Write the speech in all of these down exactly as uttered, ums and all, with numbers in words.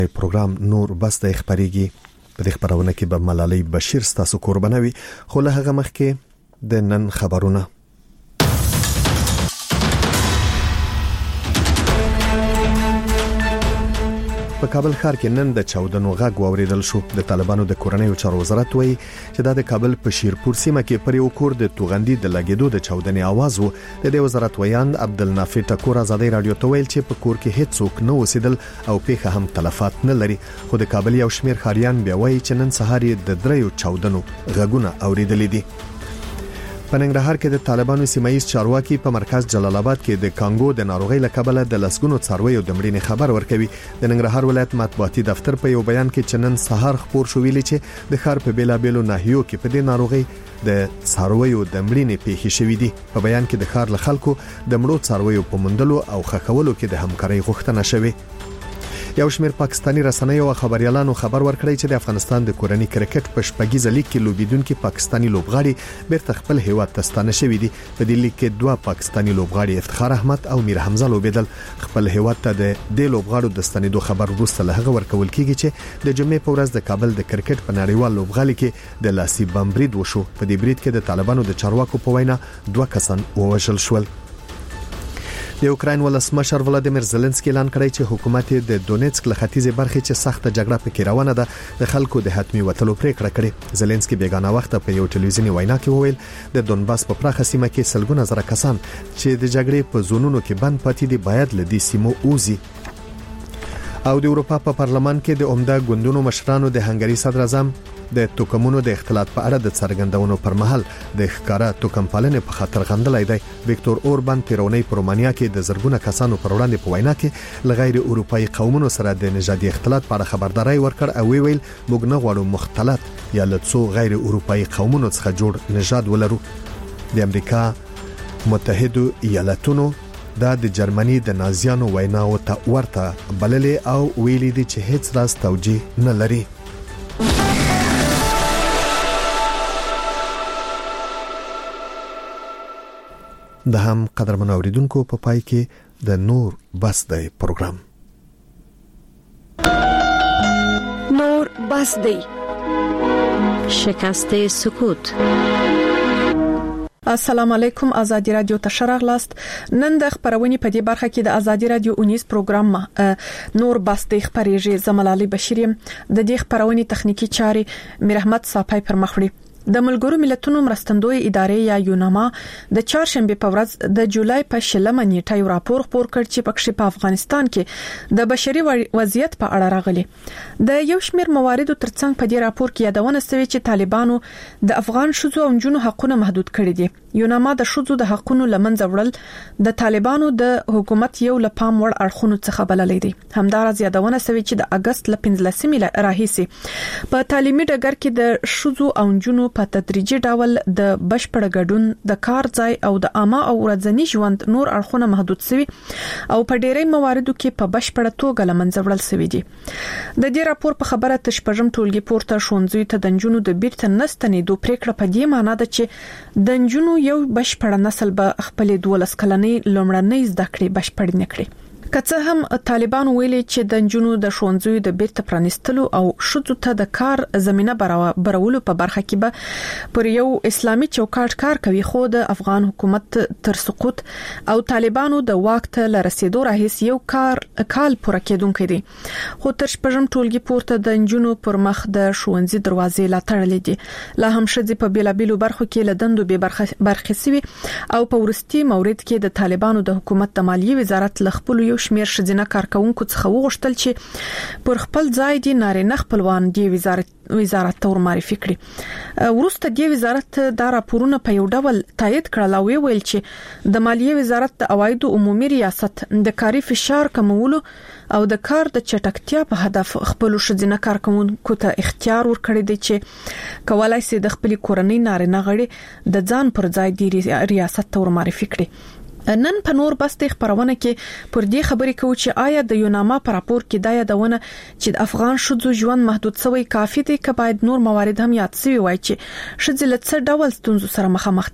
پروګرام نور بس د خبريږي په دې خبرونه کې به ملالۍ بشیر ستاسو قربانوي خو له هغه مخکې د نن خبرونه. په کابل ښار کې نن د چاودنو غږ واوریدل شو. د طالبانو د کورنیو چارو وزارت وایي چې د کابل په شیرپور سیمه کې پر یو کور د توغندي د لګیدو د چاودنې आवाज وو. د دې وزارت ویاند عبدالنافع ټکور ازادي رادیو ته ویل چې په کور کې هیڅوک نه اوسېدل او پیښه هم تلفات نه لري. خو د کابل یو شمیر ښاریان بیا وایي چې نن سهار د دریو چاودنو غږونه اوریدل دي. په ننګرهار کې د طالبانو سیمایي چارواکي په مرکز جلال آباد کې د کانګو د ناروغۍ لکبله د لسګونو څارویو د مړینې خبر ورکوي. د ننګرهار ولایت مطبوعاتي دفتر په یو بیان کې چنن سهار خبر شو ویلي چې د ښار په بیلابېلو ناحیو کې په دې ناروغۍ د څارویو د مړینې پیښې شوې دي. په بیان کې د ښار له خلکو د مړو څارویو په موندلو او ښخولو کې د همکارۍ غوښتنه شوې. یو شمیر پاکستانی رسنیو او خبريالانو خبر ورکړی چې د افغانستان د کورنۍ کرکټ په شپږیزه لیګ کې لوبیدونکو پاکستانی لوبغاړي بیرته خپل هیواد ته ستانه شوي دي. په دې لیګ کې دوه پاکستانی لوبغاړي افتخار احمد او میر حمزه لوبیدل. خپل هیواد ته د دې لوبغاړو د ستنېدو خبر وروسته له هغه ورکول کیږي چې د جمعې په ورځ د کابل د کرکټ په نړیوال لوبغالي کې د لاسي بم برید وشو. په دې برید کې د طالبانو د چارواکو په وینا دوه کسان ووژل شول. د یوکرين ولسمشر ولادیمیر زيلنسکي اعلان کړی چې حکومت د دونیتسک له ختیځې برخې چې سخته جګړه پکې روانه ده د خلکو د حتمی وټلو پریکړه کړې. زيلنسکي بیگانه وخت په یو ټلویزیوني وینا کې وویل د دونباس په پراخه سیمه کې سلګونه زره کسان چې د جګړې په زونونو کې بند پاتې دي باید له دې سیمو اوزي. او د اروپا په پارلمان کې د عمده ګوندونو مشرانو د هنګري صدر اعظم د توکمونو د اختلاط په اړه د څرګندونو پر مهال د ښکارا توکم پالنې په خاطر غندلای دی. وکټور اوربان تیرونی په رومانیا کې د زرګونه کسانو پر وړاندې په وینا کې لغیر اروپאי قومونو سره د نژادي اختلاط په اړه خبرداري ورکړ او ویل موږ نه غواړو مختلط یا لڅو غیر اروپאי قومونو څخه جوړ نژاد ولرو. د امریکا متحده ایالاتونو دا د جرمني د نازیانو ویناو ته ورته بللې او ویلي دي چې هیڅ راز توجیه نه لري. د هم قدرمن اوریدونکو په پای کې د نور بس دی پروګرام. نور بس دی شکست سکوت. السلام علیکم. آزادی رادیو ته شراغلاست. نن د خبرونې په دې برخه کې د آزادی رادیو اونیس پروګرام نور بس د خبرېږي زملالي بشیریم. د دې خبرونې تخنیکی چارې میر احمد صافای پر مخ وړي. د ملګرو ملتونو مرستندوی ادارې یا یوناما د چهارشنبه په ورځ د جولای په شلمه نیټه یو راپور خپور کړ چې پکې په افغانستان کې د بشري وضعیت په اړه راغلي. د یو شمیر مواردو ترڅنګ په دې راپور کې یادونه شوې چې طالبانو د افغان شوزو او جنونو حقونه محدود کړي دي. یوناما د شوزو د حقونو لمنځه وړل د طالبانو د حکومت یو لپام وړ اړخونو څخه بللې دي. همدارس یادونه شوې چې د اگست ل پنځلسمې راهیسي په تعلیمي ډګر کې د شوزو او جنونو په تدریجي ډول د بشپړ ګډون د کار ځای او د عامه او ورځنی ژوند نور اړخونه محدود شوي او په ډېری مواردو کې په بشپړ توګه لمنځه وړل شوي دي. د دې راپور په خبره تشپژم ټولګي پورته شونځوي ته د جنونو د بیرته نستنېدو پریکړه په دې معنی ده چې د جنونو یو بشپړ نسل به خپل دولس کلنې لومړنۍ زده کړې بشپړ نه کړي. که څه هم طالبان ویلي چې د جنونو د شونځوي د بیرته پرانستلو او شذو ته د کار زمينه برابرولو په برخه کې به پر یو اسلامي چوکاټ کار کوي، خو د افغان حکومت تر سقوط او طالبانو د واک ته لرسېدو راهیسې یو کار کال پوره کېدونکې دي. خو تر شپږم ټولګي پورته د جنونو پر مخ د شونځي دروازې لا تړلې دي. لا هم شذې په بیلابیلو برخو کې لدندو به برخه برخه سوي او په ورستي مورید کې د طالبانو د حکومت د مالیې وزارت لخپل یو شمیر شذینه کارکونکو څخه وغوښتل چې پر خپل ځای دي نارینه خپلوان دی وزارت وزارت تور معرفي کړي. ورسته دی وزارت دا راپورونه په یو ډول تایید کړل او ویل چې د مالیې وزارت د عوایدو عمومي ریاست د کاري فشار کمولو او د کار د چټکتیا په هدف خپل شذینه کارکونکو ته اختیار ورکړی دی چې کولای شي د خپل کورنۍ نارینه غړي د ځان پر ځای دی ریاست تور معرفي کړي. نن په نور بسته خبرونه کې پر دې خبرې کوي چې آیا د یوناما پر راپور کې دا یادونه چې د افغان شذو ژوند محدود شوی کافي دی که باید نور موارد هم یاد شوي وای چې شذې له څه ډول ستونزو سره مخامخ دي.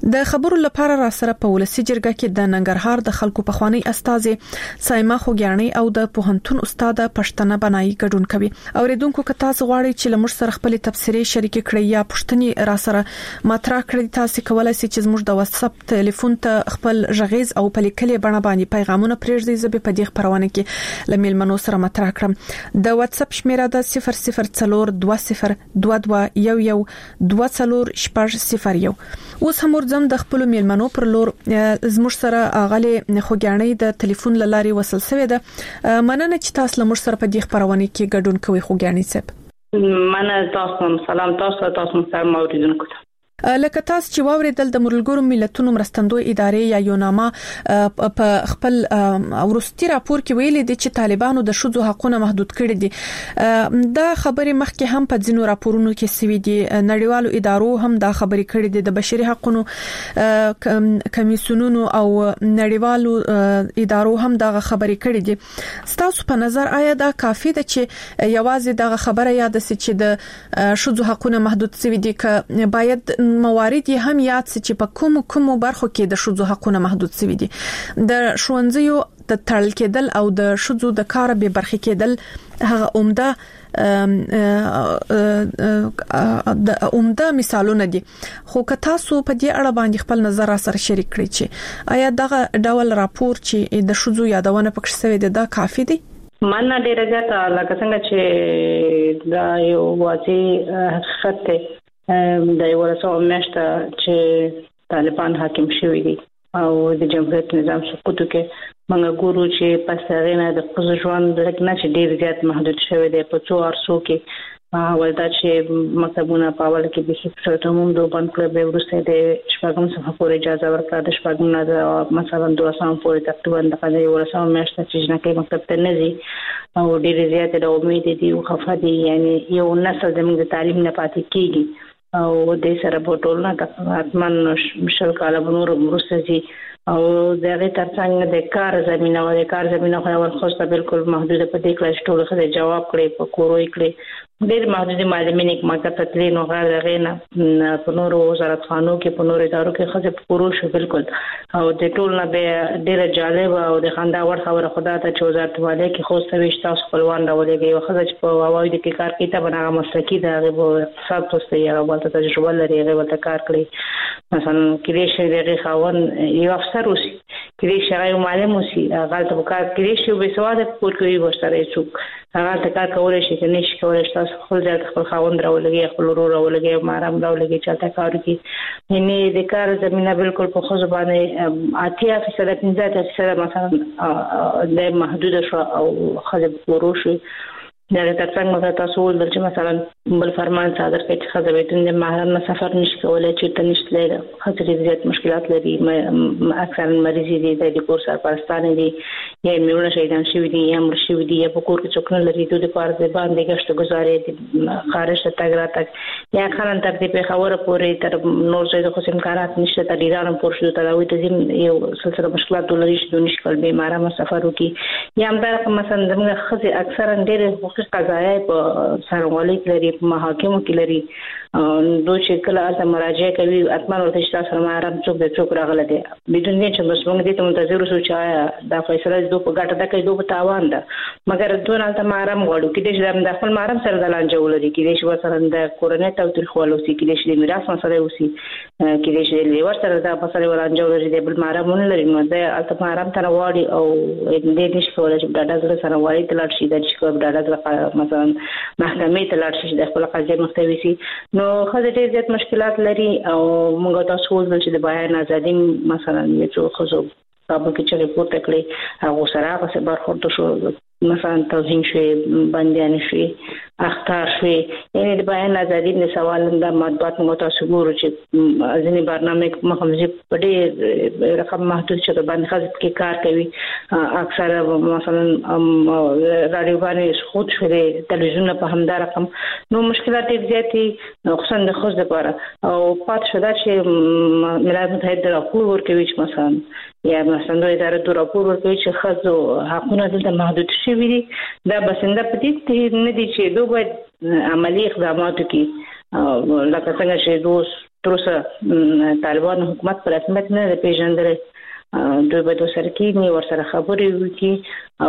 د خبرو لپاره را سره په ولسی جرګه کې د ننګرهار د خلکو په خوانی استاد سایما خوګیانی او د پوهنتون استاد پښتنه بنای ګډون کوي. اوریدونکو که تاسو غواړئ چې لمر سره خپل تبصرې شریک کړئ یا پښتني را سره مطرح کړئ، تاسو کولای شئ چې زموږ د واتس اپ ټلیفون ته خپل ژغیز او په لیکلي بڼه باندې پیغامونه پرېږدئ. زه په دې خبرونه کې لمیل منو سره مطرح کړم. د واتس اپ شمیره د صفر صفر څلور دوه صفر دوه دوه یو یو دوه څلور شپږ صفر یو. اوس هم ورځم د خپل میلمنو پر لور زموږ سره غالي خوګیانی د ټلیفون لاري وصل شوی ده. مننه چې تاسو لمر سره په دې خبرونه کې ګډون کوئ خوګیانی صاحب. مننه تاسو، سلام تاسو تاسو سره موریدونکو. لکه تاسو چې واوریدل د ملګرو ملتونو مرستندوی ادارې یا یوناما په خپل ورستي راپور کې ویلي دي چې طالبانو د شذو حقوقونه محدود کړي دي. دا خبرې مخکې هم په ځینو راپورونو کې سوي دي. نړیوالو ادارو هم دا خبرې کړي دي. د بشري حقوقو کمیسیونونو او نړیوالو ادارو هم دا خبرې کړي دي. تاسو په نظر آیا دا کافي ده چې یوازې دا خبره یاد سي چې د شذو حقوقونه محدود سوي دي، که باید موارد یې هم یاد سي چې په کوم کوم برخو کې د شذو حقوقونه محدود سوي دي؟ د ښوونځیو د تړل کېدل او د شذو د کار به برخې کېدل هغه عمده د عمده مثالونه دي. خو که تاسو په دې اړه باندې خپل نظر سره شریک کړئ چې آیا دغه ډول راپور چې د شذو یادونه پکې شوی دی دا کافي دی؟ مننه ډیره زیاته. لکه څنګه چې دا یو واقعي حقیقت دی د یو ورسو میاشته چې طالبان حاکم شوی دي او د جمهوریت نظام سقوط کې موږ ګورو چې پس هغه نه د خپل ژوند لکه چې ډیر زیات محدود شوی دی په څو ارسو کې. ولدا چې مکتبونه په اول کې به هیڅ ټوموم دوه باندې کړ به ورسته د شپږم څخه پورې اجازه ورکړه. د شپږم نه د مثلا دوه سم پورې تقریبا د یو ورسو میاشته چې نه کې مکتب ته نه ځي او ډیر زیات د امید دي او خفه دي، یعنی یو نسل زموږ د تعلیم نه پاتې کیږي او د سره په ټولنه د اتمن مشل کاله بنور مرستي او دغه ترڅنګ د کار زمينه او د کار زمينه خو ور خوسته بالکل محدوده په دې کلاس ټول خدای جواب کړي په کوروي کړي ډېر محدودي معلومین یک مکتب ته تللی نو غیر دغه نه په نورو وزارت خانو کې په نورو ادارو کې خځه په کورو شو بالکل او د ټول نه به ډېر جالب او د خندا ور خبره خدا ته چې وزارت والے کې خوسته وشتا خپلوان راولېږي او خځه چې په واوی د کار کې ته بنا مسلکی د اقتصاد توسته یا بل تجربه لري هغه ته کار کړی. مثلا کلیش دغه خاون یو افسر وسی کلیش هغه معلم وسی هغه ته کار کلیش یو به سواده پور کوي ورسره څوک هغه ته کار کولای شي چې نشي کولای تاسو خپل ځای خپل خاوند راولګي خپل ورور راولګي مارام راولګي چې تاسو کار کوي. یعنی د کار زمينه بالکل په خو زبانه اتیا فیصد پنځه فیصد مثلا د محدود شو او خځه ورور شو. دا ترڅنګ تاسو ول چې مثلا بل فرمان صادر کړي چې خځه بیتون د محرم سفر نشي کولای چې ته نشته لري خځه زیات مشکلات لري اکثر مریضي دي د کور سرپرستانه دي یا میونه شیدان شوی دي یا مر شوی دي یا په کور کې څوک نه لري د پاره د باندې غشت گزارې دي خارج ته تګ راتګ یا خلن تر دې په خبره پورې تر نور څه د خصم کارات نشته تر ایران پور شو ته راوي ته یو سلسله مشکلات لري چې نشي کول به مارم سفر وکي یا هم دا مثلا زموږ خځه اکثرا ډېر قضایي په سرغړی لري په محاکمو کې لري دوی چې کله از مراجعه کوي اتمن ورته چې تاسو مارم څوک د څوک راغله دي بدون دې چې بس موږ دې ته منتظر اوسو چې دا فیصله دوی په ګټه ده کوي دوی په تاوان ده مګر دوی نه ته مارم غواړو کې دې د خپل مارم سره د لانجه ولري کې دې چې وسره د کورنۍ توتل خو ولوسي کې دې چې میراث مسله وسی کې دې چې لیور سره د مسله ولانجه ولري د بل مارم نه لري نو د ته مارم تر واړي او دې دې چې کولای چې ډاډه سره واړي تلل شي د چې کو ډاډه مثلا محکمې ته لاړ شي د خپل قضیه مختوي سي نو خځه ډېر زیات مشکلات لري او موږ تاسو ول چې د بیان ازادي مثلا یو خزو تاسو کې چې ریپورت کړی هغه سره هغه برخورد شو مثلا توهین شوی بندیان شوی اخطار شوی یعنی د بیان ازادي د سوال د مطبوعات موږ تاسو ګورو چې ځینې برنامه مخمزي په ډېر رقم محدود شته باندې خاص کې کار کوي اکثر مثلا رادیو باندې خود شوی تلویزیون په همدار رقم نو مشکلات زیاتې خصوصا د خوځ لپاره او پات شوه چې ملت متحد راپور ورکوي چې مثلا یا مثلا د ادارې راپور ورکوي چې خځو حقونه دلته محدود شوي دي دا بسنده پدې نه دي چې دوی باید عملی اقدامات کوي لکه څنګه چې دوی تر اوسه طالبان حکومت پر رسمیت نه پیژندل دوی به دوه سره کې ورسره خبرې وکړي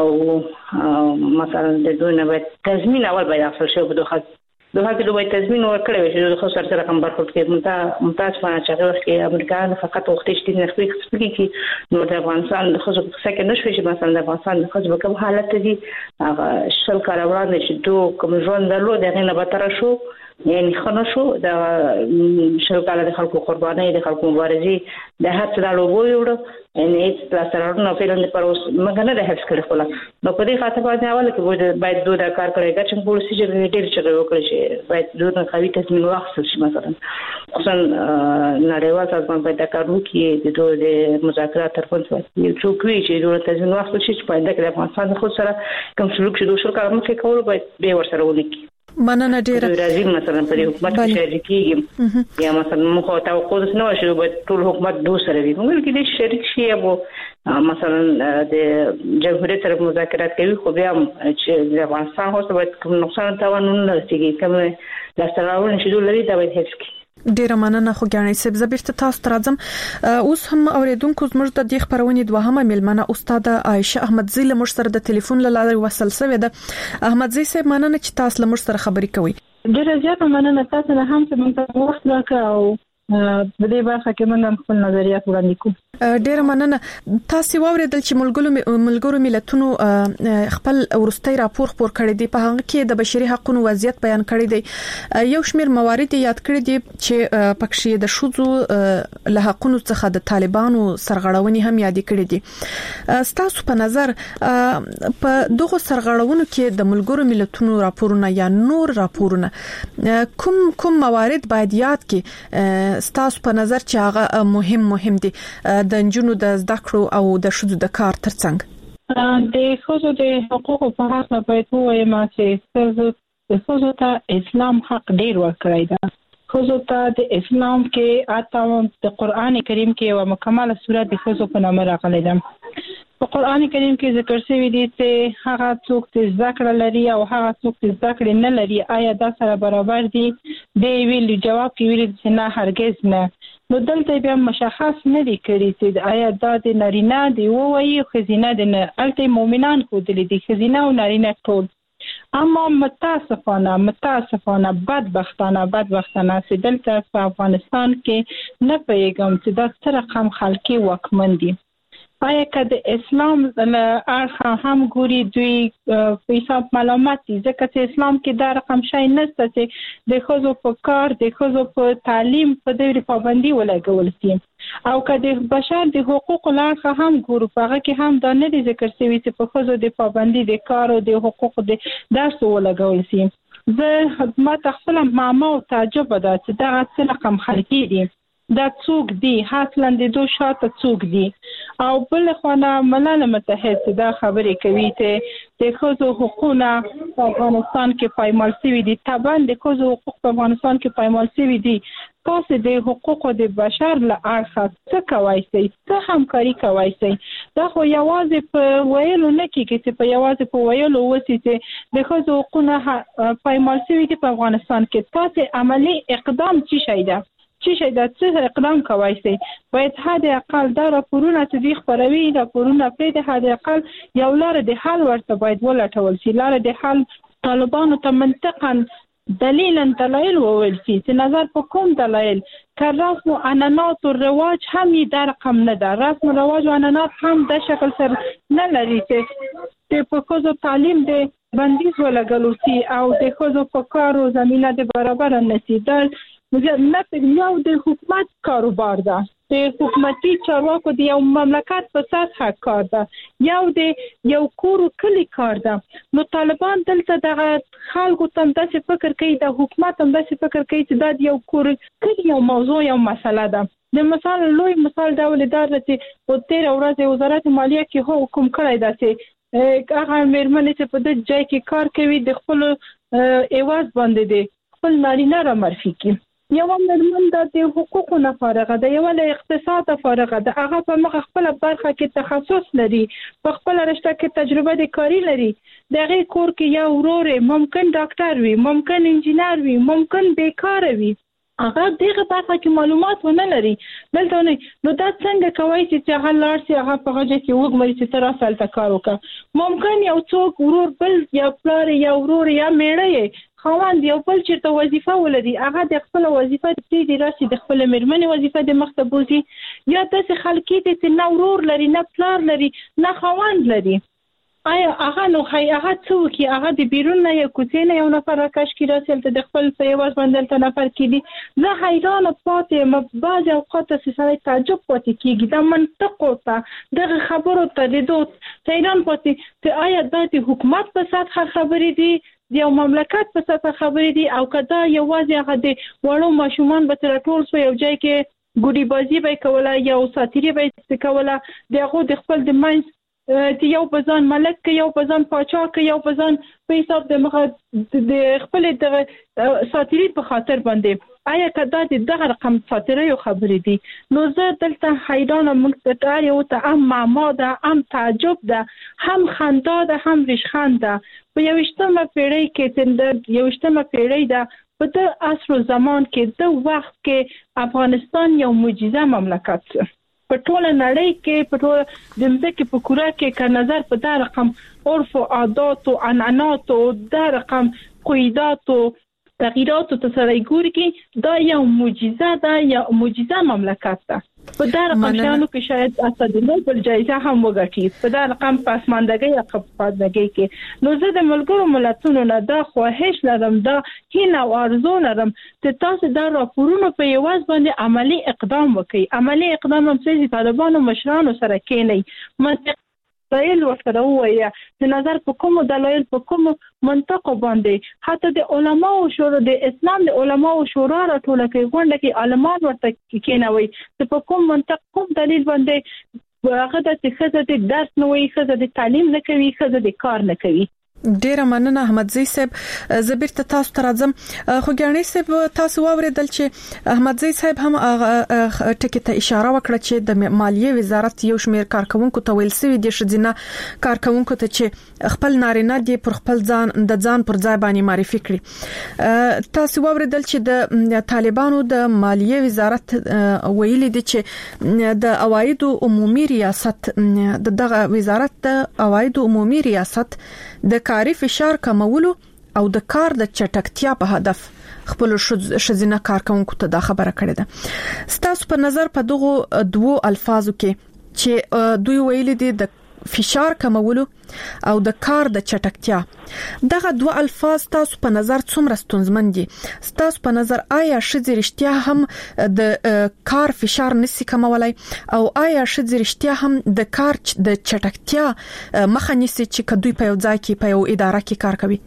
او مثلا د دوی نه باید تضمین اول باید اصل شي په دوه دوه کې دوی تضمین ورکړي چې خو سره سره کوم برخه کې ممتاز ممتاز فانه چې وخت امریکایان فقط وخت شتي نه خپل خپل کې نو د افغانستان د خو څه کې نشوي چې مثلا د افغانستان د خو کوم حالت دي هغه شل کال وړاندې چې دوه کوم ژوند درلود هغه نه به تر شو یعنی خنو شو د شل کال د خلکو قرباني د خلکو مبارزي د هڅه د لوبو یوړو ان هیڅ تاسو نه پیلن پر اوس مګنه د هڅ کړو خلا نو په دې خاطر باندې اول کې باید دوه د کار کړی چې پولیسي چې ډېر چې وکړي چې باید دوه قوي تضمین واخیستل شي مثلا خصوصا نړیوال سازمان باید کار وکړي د دوه د مذاکرات ترڅنګ یو څوک وی چې دوه تضمین واخیستل شي چې باید د افغانستان خو سره کوم سلوک چې دوه شل کار مخکې کول باید به ورسره ونکړي مننه ډیره راځي مثلا په حکومت کې شریک کیږي یا مثلا مخه توقع نو شي به ټول حکومت دوه سره وي موږ کې د شریک شي او مثلا د جمهوریت سره مذاکرات کوي خو بیا چې د افغانستان هوڅ به کوم نقصان تاوان نه رسیږي کوم لاستراون شي دوی لري دا به هیڅ ډیره مننه خو ګانې سب زبرته تاسو ترځم اوس هم اوریدونکو زموږ د دې خبرونې دوهمه ملمنه استاد عائشه احمدزی له مر سره د ټلیفون لاله وصل سوې ده احمدزی سه مننه چې تاسو له مر سره خبرې کوي ډیره زیاته مننه تاسو نه هم چې موږ وخت راکړ او د دې برخه کې موږ خپل نظریات وړاندې کوو ډیره مننه تاسو واوریدل چې ملګرو ملګرو ملتونو خپل ورستۍ راپور خپور کړی دی په هغه کې د بشري حقوقو وضعیت بیان کړی دی یو شمېر موارد یاد کړی دي چې پکښې د شوزو له حقوقو څخه د طالبانو سرغړونې هم یاد کړی دي تاسو په نظر په دغه سرغړونو کې د ملګرو ملتونو راپورونه یا نور راپورونه کوم کوم موارد باید یاد کړي تاسو په نظر چې هغه مهم مهم دي د انجونو د زده کړو او د شذو د کار ترڅنګ د خصوصو د حقوقو په اړه باید وایم چې د خصوصو ته اسلام حق ډیر ورکړی دا خصوصو ته د اسلام کې اته د قران کریم کې یو مکمله سورۃ د خصوصو په نامه راغلی ده په قران کریم کې ذکر شوی دی چې هغه څوک چې ذکر لري او هغه څوک چې ذکر نه لري آیا دا سره برابر دي دی ویل جواب کې ویل چې نه هرگز نه نو دلته بیا مشخص نه دي کړی چې آیا دا د نارینه دی وایي خزینه د نه الته مؤمنان خو د دې خزینه او نارینه ټول اما متاسفانه متاسفانه بدبختانه بدبختانه چې دلته په افغانستان کې نه پیغام چې دا څه رقم خلکي وکمن دي آیا که د اسلام اړخ هم ګوري دوی په حساب معلومات دي ځکه چې اسلام کې دا رقم شای نشته چې د خزو په کار د خزو په تعلیم په دې پابندي ولګول شي او که د بشر د حقوقو اړخ هم ګورو په هغه کې هم دا نه دي ذکر شوی چې په خزو د پابندي د کار او د حقوقو د درس ولګول شي زه ما تخپل معما او تعجب ده چې دا څه رقم خلکي دي دا څوک دی حاصلاً د دوه شاته څوک دی او بل خوانه ملل متحد دا خبرې کوي چې د خزو حقوقونه په افغانستان کې پایمال شوي دي طبعا د خزو حقوق په افغانستان کې پایمال شوي دي تاسو د حقوقو د بشر له اړخه څه کوي څه همکاري کوي دا خو یوازې په ویلو نه کېږي چې په یوازې په ویلو وسی چې د خزو حقوقونه پایمال شوي دي په افغانستان کې تاسو عملی اقدام چی شي دا چې شي دا څه اقدام کوي سي باید هدا اقل دا راپورونه چې دی خبروي راپورونه په دې هدا اقل یو لار د حل ورته باید ولټول شي لار د حل طالبانو ته منطقاً دلیلا دلایل وویل شي چې نظر په کوم دلایل که رسم و عنعنات و رواج هم یې دا رقم نه ده رسم و رواج و عنعنات هم د شکل سر نه لري چې په خزو تعلیم د بندیز ولګلو شي او د خزو په کارو زمینه د برابر نه شي دا نه یو د حکومت کاروبار ده د حکومتي چارواکو د یو مملکت په سطح کار ده یو د یو کور کلی کار ده نو طالبان دلته د خلکو تم داسې فکر کوي د حکومت تم داسې فکر کوي چې دا یو کور کلی یو موضوع یو مسله ده د مثال لوی مثال دا ولدار چې په تیر ورځ وزارت مالیه کې حکم کړی ده چې هغه مېرمنې چې په دې ځای کې کار کوي د خپل ایواز باندې دي خپل نارینه را معرفي کوي یو مېرمن د حقوقو نه فارغه ده یو له اقتصاد فارغه ده هغه په مخ خپل برخه کې تخصص لري په خپل رشته کې تجربه د کاری لري دغه کور کې یو ورور ممکن ډاکټر وي ممکن انجینر وي ممکن بیکار وي هغه دغه برخه کې معلومات ونه لري دلته نه نو دا څنګه کوي چې هغه لار سي هغه په هغه کې وګوري چې تر اصل تکار وکړه ممکن یو څوک ورور بل یا پلار یا ورور یا میړه خوان دی خپل چې ته وظیفه ولري هغه د خپل وظیفه د دې راسي د خپل مرمنې وظیفه د مختبوزي یا د خلکې د نه ورور لري نه پلار لري نه خوان لري آیا هغه نو هي هغه څوک هغه د بیرون نه یو کوڅې نه یو نفر راکش کی راسل ته د خپل پیواز باندې ته نفر کیدی زه حیران پاتې م بعض اوقات څه سره تعجب پاتې کیږي د منطق او ته د خبرو ته د دوت حیران پاتې ته آیا د حکومت په سطح خبرې دي یو مملکت په سطح خبرې دي او کدا یوازې هغه د وړو ماشومان به تر ټول سو یو ځای کې ګوډي بازی به کوله یا ساتيري به کوله دغه د خپل د ماینس چې یو بزان ملک کې یو بزان پاچا کې یو بزان په حساب د مخ د خپل د ساتيري په خاطر باندې آیا کدا دغه رقم ساتيري یو خبرې دي نو زه دلته حیران مقتدر یو ته ام معما ده ام تعجب ده هم خندا ده هم ریشخند ده په یوشتمه پیړۍ کې د یوشتمه پیړۍ ده په د عصر زمان کې د وخت کې افغانستان یو معجزه مملکت په ټول نړۍ کې په ټول د مځکې په کره کې که نظر په دا رقم عرف او عادات او عنعنات او دا رقم قیدات او تغییرات او تصریګور کې دا یو معجزه ده یا معجزه مملکت ده په دا رقم شانو کې شاید اسد نوبل جایزه هم وګټي په دا رقم پاسماندګي یا خپادګي کې نو زه د ملګرو ملتونو نه دا خواهش لرم دا هیله او ارزو لرم چې تاسو دا راپورونه په یواز باندې عملی اقدام وکړئ عملی اقدام هم چې طالبانو مشرانو سره کېنی منطق دلایل ورته وایي چې نظر په کوم دلایل په کوم منطق باندې حتی د علماو شورا د اسلام د علماو شورا راټول کوي غونډه کې عالمان ورته کېنوي چې په کوم منطق کوم دلیل باندې هغه د څه د درس نه وي څه د تعلیم نه کوي څه د کار نه کوي ډیر مننه احمدزی صاحب زبیر ته تاسو ته راځم خو ګڼې صاحب تاسو واوریدل چې احمدزی صاحب هم ټکی ته اشاره وکړه چې د مالیه وزارت یو شمېر کارکونکو ته ویل سوي دي شذینه کارکونکو ته چې خپل نارینه دي پر خپل ځان د ځان پر ځای باندې معرفي کړي تاسو واوریدل چې د طالبانو د مالیه وزارت ویلي دي چې د عواید عمومي ریاست دغه وزارت د عواید عمومي ریاست د کاري فشار کمولو او د کار د چټکتیا په هدف خپل شذینه کارکونکو ته دا خبره کړې ده ستاسو په نظر په دغه دوو الفاظو کې چې دوی ویلي دي د فشار کمولو او د کار د چټکتیا دغه دوه الفاظ تاسو په نظر څومره ستونزمن دي تاسو په نظر آیا شذې رښتیا هم د کار فشار نسی کمولای او آیا شذې رښتیا هم د کار د چټکتیا مخه نیسي چې کدوې په یو ځای کې په یو اداره کې کار کوي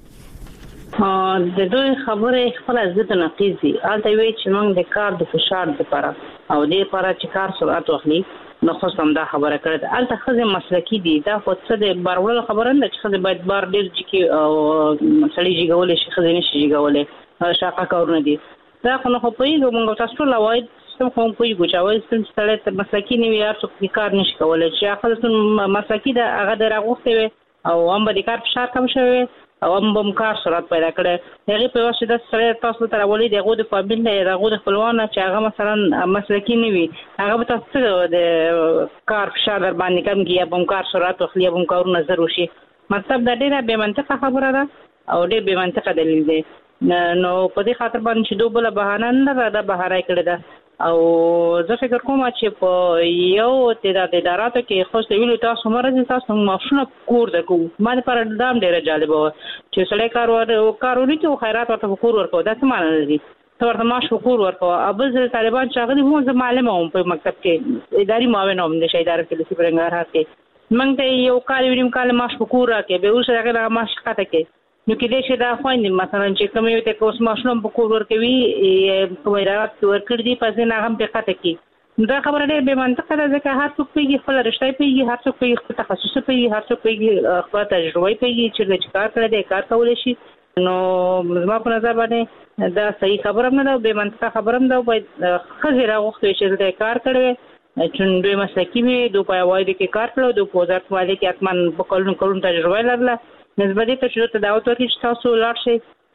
د دوی خبره خپل ضد نقیض دي البته وی چې موږ د کار د فشار لپاره او د لپاره چې کار سرعت واخلي نو خو سم دا خبره کړه ده البته خزه مسلکی دي دا خو څه د بارول خبره نه چې خزه باید بار ډیر چې او مسلې جګولې شي خزه نشي جګولې شاقه کارونه دي دا خو نو په یو موږ تاسو لا وای سم کوم په یو چاوي سم ستړی تر مسلکی نه وي چې کار نشي کولای چې خزه مسلکی دا هغه دراغوسته او هم به کار فشار کم شوی او هم به کار سرعت پیدا کړي هغه په واسطه د سره تاسو ته راولي دغه د فامیل نه دغه د خپلوان چې هغه مثلا مسلکی نه وي هغه به تاسو د کار فشار در باندې کم کیه به کار سرعت او خلیه به کار نظر وشي مطلب دا ډیره به منطقه خبره ده او ډیره به منطقه دلیل دی نو په دې خاطر باندې چې دوبله بهانه نه ده بهاره کړی ده او زه فکر کوم چې په یو تعداد اداراتو کې خو څه ویلو تاسو مرزه تاسو ماشونه کور د کو ما پر دام ډیره جالب و چې سړی کار ور کارونه کې خیرات ورته کور ورکو دا څه معنی لري ورته ماش کور ورکو ابل طالبان چې هغه مو زه معلمه هم په مکتب کې اداري معاون هم د شیدار کې لسی پرنګار هڅه منګ یو کال وینم کال ماش کور راکې به اوس هغه ماش خاطه کې نو کې دې چې دا خويندې مثلا چې کوم یو ته کوس ماشوم په کور ورکوي کوم رات ورکړ دي پسې نه هم په خاطه کې دا خبره دې به منطقه ده ځکه هر څوک پیږي خپل رښتای پیږي هر څوک پیږي خپل تخصص پیږي هر څوک پیږي خپل تجربه پیږي چې د کار کړی دی کار کولای شي نو زما په نظر باندې دا صحیح خبره نه ده به منطقه خبره نه ده باید خزر غوښتي چې د کار کړی چې دوی مسلکی وي دوی په وایي کې کار کړو دوی په وزارت باندې کې اتمن په کلون کلون تجربه لرله نسبت ته چې ته دا اوته چې تاسو لاړ شئ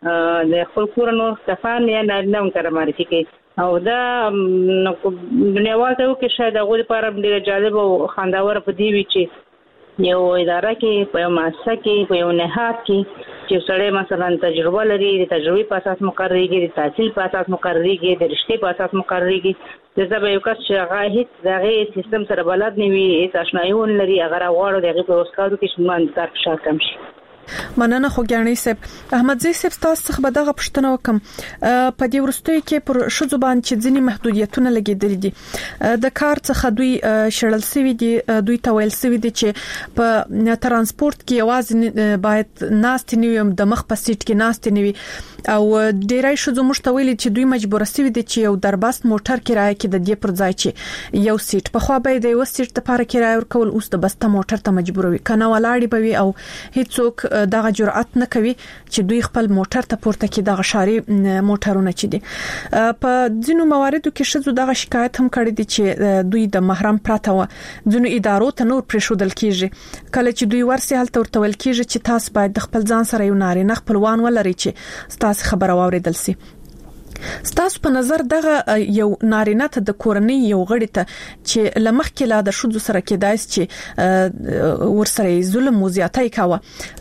د خپل کور نور کسان یا نارینه هم سره معرفي کوي او دا دنیاوال ته کې شاید هغه لپاره ډېر جالب او خنداور په دی وی چې یو اداره کې په یو مؤسسه کې په یو نهاد کې چې سړی مثلا تجربه لري د تجربې په اساس مقرریږي د تحصیل په اساس مقرریږي د رشتې په اساس مقرریږي د زبې یو کس چې هغه هیڅ دغه سیستم سره بلد نه وي هیڅ آشنایون لري هغه راوړو دغه په وسکارو کې شمن تر فشار کم شي مننه خو ګراني صاحب احمد زی صاحب تاسو څخه به دغه پښتنه وکم په دې ورستوي کې پر شذ باندې چې ځینی محدودیتونه لګیدل دي د کار څخه دوی شړل سوي دي دوی تویل سوي دي چې په ترانسپورت کې आवाज باید ناست نیوم د مخ په سیټ کې ناست نیوي او ډیرای شذ مشتویل چې دوی مجبور سوي دي چې یو دربست موټر کرایه کې د دې پر ځای چې یو سیټ په خو به د یو سیټ لپاره کرایه ورکول اوس د بسته موټر ته مجبور وي کنه ولاړی بوي او هیڅوک دغه جرأت نه کوي چې دوی خپل موټر ته پورته کې د غشاري موټرونه چي دي په ځینو مواردو کې شذ دغه شکایت هم کړی دي چې دوی د محرم پراته و ځینو ادارو ته نور پرېښودل کیږي کله چې دوی ورسي حالت ورته ول کیږي چې تاسو باید د خپل ځان سره یو نارینه خپلوان ولري چې تاسو خبره واوریدل سي ستاسو په نظر دغه یو نارینه ته د کورنۍ یو غړي ته چې لمخ کې لا د شذ سره کېدای چې ورسره ظلم او زیاتای کاوه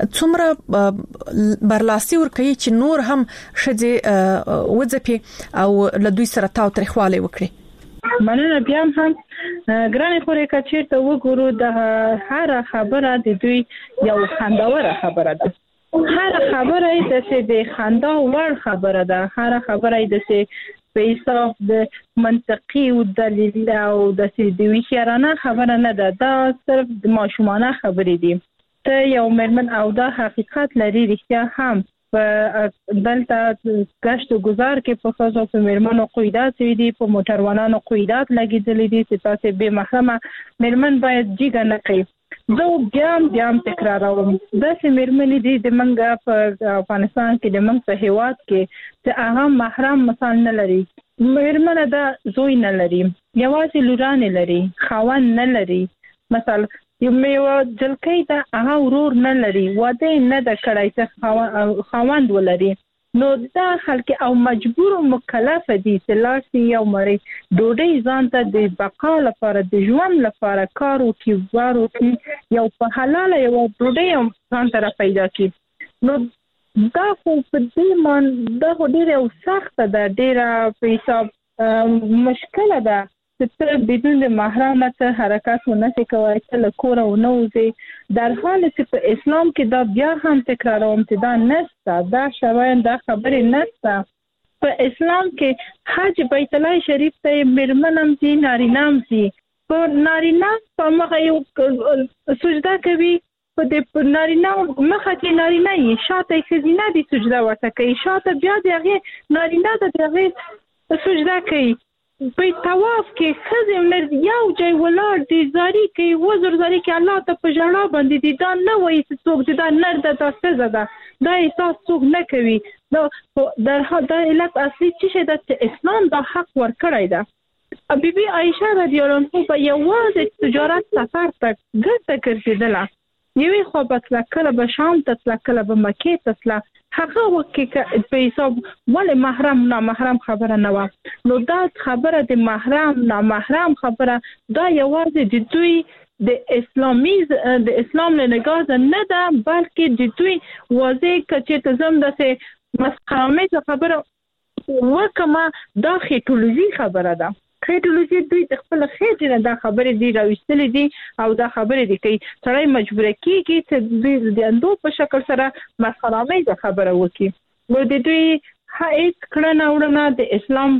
څومره برلاسي ور کوي چې نور هم شذ وځپي او له دوی سره تاو ترخواله وکړي مننه بیا هم ګرانې خورې کچیر ته وګورو د هر خبره د دوی یو خنداوره خبره ده هر خبره د څه د خندا وړ خبره ده هر خبره د څه په حساب د منطقي او دلیل او د څه د ویشرانه خبره نه ده دا صرف د ماشومانه خبرې دي ته یو مرمن او دا حقیقت لري رښتیا هم په دلته گشت و گذار کې په خاصو په مرمنو قیدات وي دي په موټروانانو قیدات لګیدلې دي چې تاسو به محرمه مرمن باید جګه نه کوي زه بیا بیا تکراروم د سیمرمنې دي د منګه په افغانستان کې د منګ په هیواد کې چې هغه محرم مثال نه لري مرمنه دا زوی نه لري یوازې لوران لري خاوند نه لري مثال یو میو جلکې دا هغه ورور نه لري واده نه د کړای چې خاوند ولري نو دا خلک او مجبور او مکلف دي چې لاسي یو مری ډوډۍ ځان ته د بقا لپاره د ژوند لپاره کار او کیوارو یو په حلاله یو ډوډۍ ځان ته پیدا کی نو دا خو په دې مان دا ډیره او سخت ده ډیره په حساب مشکله ده چې بدون د محرم ته حرکت ونه کوي چې له کور او نوځي در حال چې په اسلام کې دا بیا هم تکراروم چې دا نسته دا شوان دا خبرې نسته په اسلام کې حج بیت الله شریف ته مرمنم دي نارینام دي په نارینه په مخه یو سجده کوي په دې نارینه مخه کې نارینه یې شاته خزینه دي سجده ورته کوي شاته بیا دغه نارینه دغه سجده کوي په طواف کې خزم نر یو ځای ولاړ دي زاری کوي وزر زاری کې الله ته په ژړا باندې دي دا نه وایي چې څوک دي دا نر د تاسو زده دا احساس څوک نه کوي دا در حد علت اصلي چې د اسلام د حق ور کړی دا بیبي عائشه رضی الله عنها په یوازې تجارت سفر ته ګټه کړېدله یوې خو په کله به شام ته کله به مکه ته هغه وخت کې په حساب ول محرم نه محرم خبره نه و نو دا خبره د محرم نه محرم خبره دا یوازې د دوی د اسلامي د اسلام له نگاه نه ده بلکې د دوی واضح کچې ته زم د مسخره خبره وکما دا خیټولوژي خبره ده خیټولوژي دوی د خپل خېټه نه دا خبره دی راوستل دي او دا خبره دی کوي سړی مجبور کیږي چې د اندو په شکل سره مسخره خبره وکړي نو د دوی هیڅ کړه وړنه د اسلام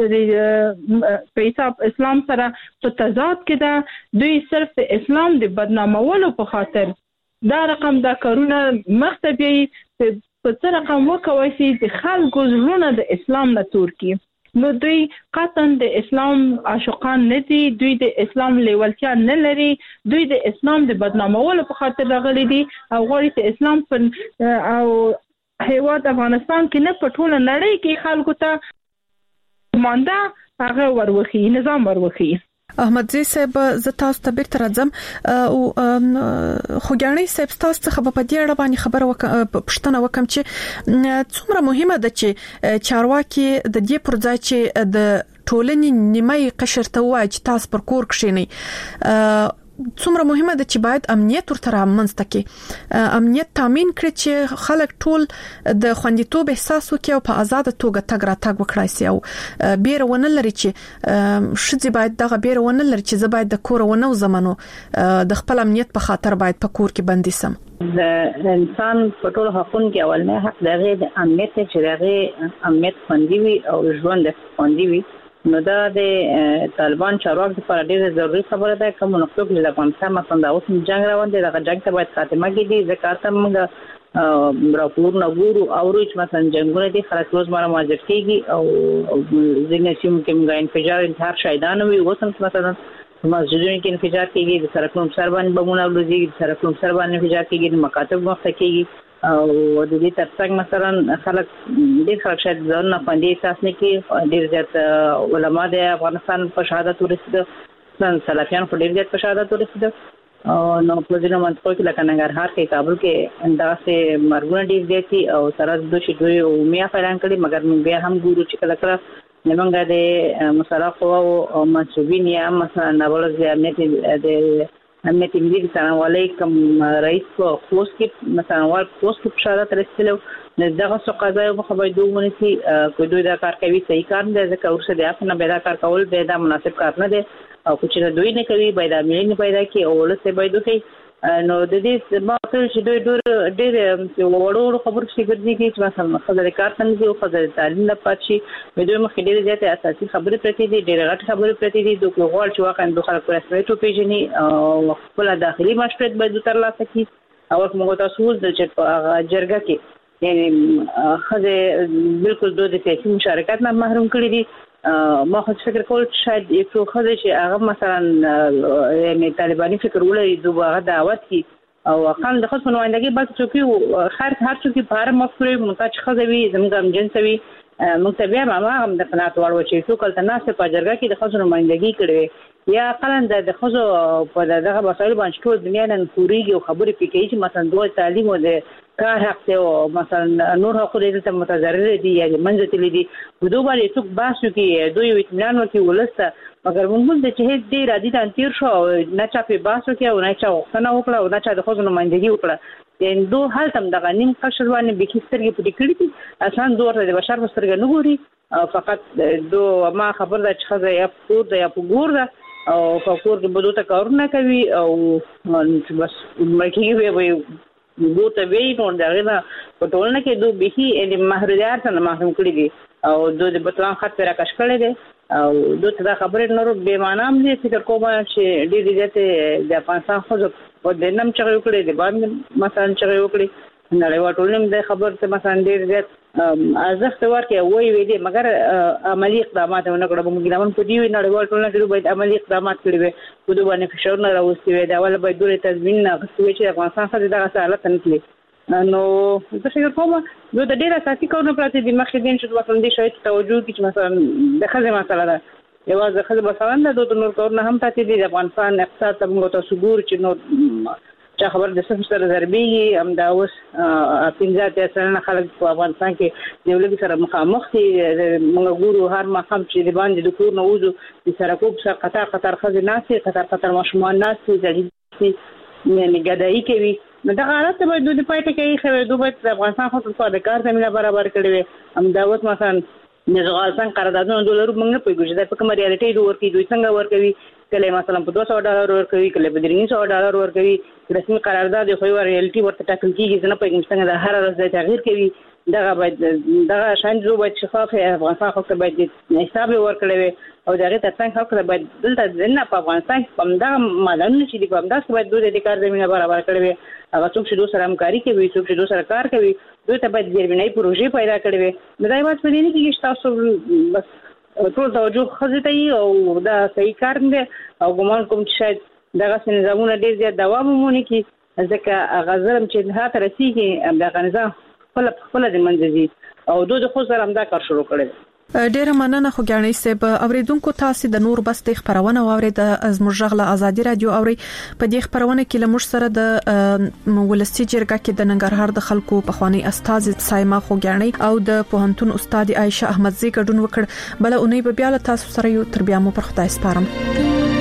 په حساب اسلام سره په تضاد کې ده دوی صرف د اسلام د بدنامولو په خاطر دا رقم دا کارونه مختبي په څه رقم وکوي چې د خلکو زړونه د اسلام نه تور کی نو دوی قطعا د اسلام عاشقان نه دي دوی د اسلام لیوالتیا نه لري دوی د اسلام د بدنامولو په خاطر راغلي دي او غواړي چې اسلام په او هیواد افغانستان کې نه په ټوله نړۍ کې خلکو ته مانده هغه وروخي نظام وروخي احمد زی صاحب ز تاسو ته بیرته راځم او خوګانی صاحب تاسو څخه په دې اړه باندې خبره وکړم پښتنه وکم چې څومره مهمه ده چې چارواکي د دې پرځای چې د ټولنې نیمه قشر ته وایي چې تاسو پر کور کښینی څومره مهمه ده چې باید امنیت ورته رامنځته کړي امنیت تامین کړي چې خلک ټول د خوندیتوب احساس وکړي او په آزاد توګه تګ راتګ وکړي سي او بیرونه لري چې شذ باید دغه بیرونه لري چې زه باید د کور ونه زمانو د خپل امنیت په خاطر باید په کور کې بندي سم د انسان په ټول حقوقو کې اولنې حق دغه د امنیت چې دغه امنیت خوندي وي او ژوند خوندي وي نو دا د طالبان چارواکو لپاره ډېره ضروري خبره ده کوم نقطه کې د افغانستان مثلا د اوس جنگ روان دي دغه جنگ ته باید خاتمه کړي ځکه چې موږ راپور نه ګورو او روز مثلا جنگونه دي خلک روزمره مواجه کیږي او ځینې سیمو کې موږ انفجار انتحار شهیدان وي اوس مثلا مسجدونو کې انفجار کیږي د سرکونو سر باندې بمونه ولږي د سرکونو سر باندې انفجار کیږي د مکاتب مخ ته کیږي او د دې ترڅنګ مثلا خلک ډېر خلک شاید ځان نه باندې احساس نه کوي ډېر زیات علما د افغانستان په شهادت ورسېده سلفیان په ډېر زیات په شهادت ورسېده نو په ځینو منطقو کې لکه ننګرهار کې کابل کې انداسه مرګونه ډېر دي او سره د دوی دوی او میا فعالان کړي مګر موږ بیا هم ګورو چې کله کله نمنګ د مسلح قوا او منسوبین یا مثلا نابلغ امنیت د امنیت ملي ثانوالي کوم رئیس په خوست کې مثلا وال خوست په شهادت رسېدل دغه څه قضايا په خبرې دوه ونسي کوم دوی دا کار کوي صحیح کار نه ځکه ورسره د افغان به دا کار کول به دا مناسب کار نه دی او چې دوی نه کوي باید امنیت پیدا کړي او ولسه باید دوی نو د دې ما ته چې دوی ډېر ډېر وړو خبرو چې ګرځي چې مثلا خبره کار څنګه دی او خبره تعلیم نه پاتې دوی مخکې ډېر زیات اساسي خبرې پرتې دي ډېر غټ خبرې پرتې دي دوی غواړي چې واقعا د خلکو رسمي ټو پیژني او خپل داخلي مشورت باید ترلاسه کړي او موږ تاسو د چې جرګه کې یعنی خزه بالکل دوی د سیاسي مشارکت نه محروم کړي دي ما خو فکر کول شاید یو خزه چې هغه مثلا یعنی طالباني فکر ولري دوه دعوت کی او خان د خصو نمائندګي بس چې هر هر څوک په هر مفکورې مونږ خزه وي زموږ جنسوي مکتبه ما هم د قناعت وړو چې څوک تل نه په جرګه کې د خصو نمائندګي کړي یا قلن د خصو په دغه مسایل باندې ټول دنیا نن پوریږي او خبرې پکې چې مثلا دوه تعلیم او د کار حق ته او مثلا نور حقوق ته متضرر دي یا منځ ته دي دوه باندې څوک باسو کې دوی اطمینان ورکړي ولسته مګر موږ د چې دې را دي تیر شو نه چا په باسو کې او نه چا وختنه وکړه او نه چا د خصو نمائندګي وکړه د دوه حالت هم د غنیم قشر باندې بکسترګي پټی کړی دي اسان دوه د بشر پسترګ نه ګوري فقط دوه ما خبر ده چې خزه یا پور ده یا پور ده او فکر کې بده تا کارونه کوي او بس مکیږي وي دوه ته وی نو دغه په ټولنه کې دوه به د محدودیت نه محروم کړی دي او دوه د بطلان خط پر راکښ کړی دي او دوه ته خبرې نور به معنی هم دي فکر کوم چې ډېر دې د افغانستان خو په دنم چې وکړي د باندې مثلا چې وکړي نړیوال ټولنه د خبر ته مثلا ډېر زیات ارزښت ورکړي وای وی دي مګر عملی اقدامات نه کړو موږ ګرامن په دې نړیوال ټولنه کې باید عملی اقدامات کړي وي په دوه باندې فشار نه راوستي وي دا ول باید دوی تضمین نه غوښتي چې افغانستان څخه دغه حالت نه کړي نو زه فکر کوم نو د ډېر اساسي کارونه پراته دي مخکې دین چې مثلا دې شاید توجه کې مثلا د خزه مسله ده یوازې خزه مثلا د نور کارونه هم پاتې دي د افغانستان اقتصاد ته موږ تاسو ګور چې نو چې خبر د صفر سره ضربېږي هم دا اوس پنځه ته سره خلک په افغانستان کې د ولګي سره مخامخ دي موږ ګورو هر مخام چې د باندې د کور نه وځو د سرکوب سره قطار قطار خزه ناسي قطار قطار ماشومان ناسي د یعنی ګدایي کوي نو دا حالت به د پاتې کوي خو دوی د افغانستان خو په کار زمينه برابر کړي وي هم دا اوس مثلا د افغانستان قراردادونو ډالر موږ نه پوهیږو چې په کوم ریالټي دوی ورکوي دوی څنګه ورکوي کله مثلا په دوه سوه ډالر ورکوي کله په درې سوه ډالر ورکوي رسمي قرارداد خو ریالټي ورته ټاکل کیږي نه پوهیږم څنګه د هر ورځ د تغییر کوي دغه باید دغه شان جو باید شفاف افغانستان خو باید حساب ورکړي وي او دغه ترڅنګ خو باید دلته نه په افغانستان په دغه مالونه چې دی په داسې باید دوی د کار زمينه برابر کړي وي هغه څوک چې دوی سره همکاري کوي څوک چې دوی سره کار کوي دوی ته باید ډیرمنې پروژې پیدا کړي وي دا یوازې په دې نه کې تاسو بس ټول توجه خزته او دا صحیح کار نه او ګمان کوم چې شاید دغه نظامونه ډیر زیات دوام وموني کې ځکه غزرم چې نه تر رسیدي دغه نظام خپل خپل د منځي او دوی خو سره هم دا کار شروع کړي ډیره مننه خو ګڼې سب اوریدونکو تاسو د نور بس د خبرونه واوري د ازموږ غله ازادي رادیو اوري په دې خبرونه کې لمر سره د ولسی جرګه کې د ننګرهار د خلکو په خواني استاد سایما خو ګڼې او د پوهنتون استاد عائشه احمدزي ګډون وکړ بل اونۍ به بیا له تاسو سره یو تر بیا مو پر خدای سپارم.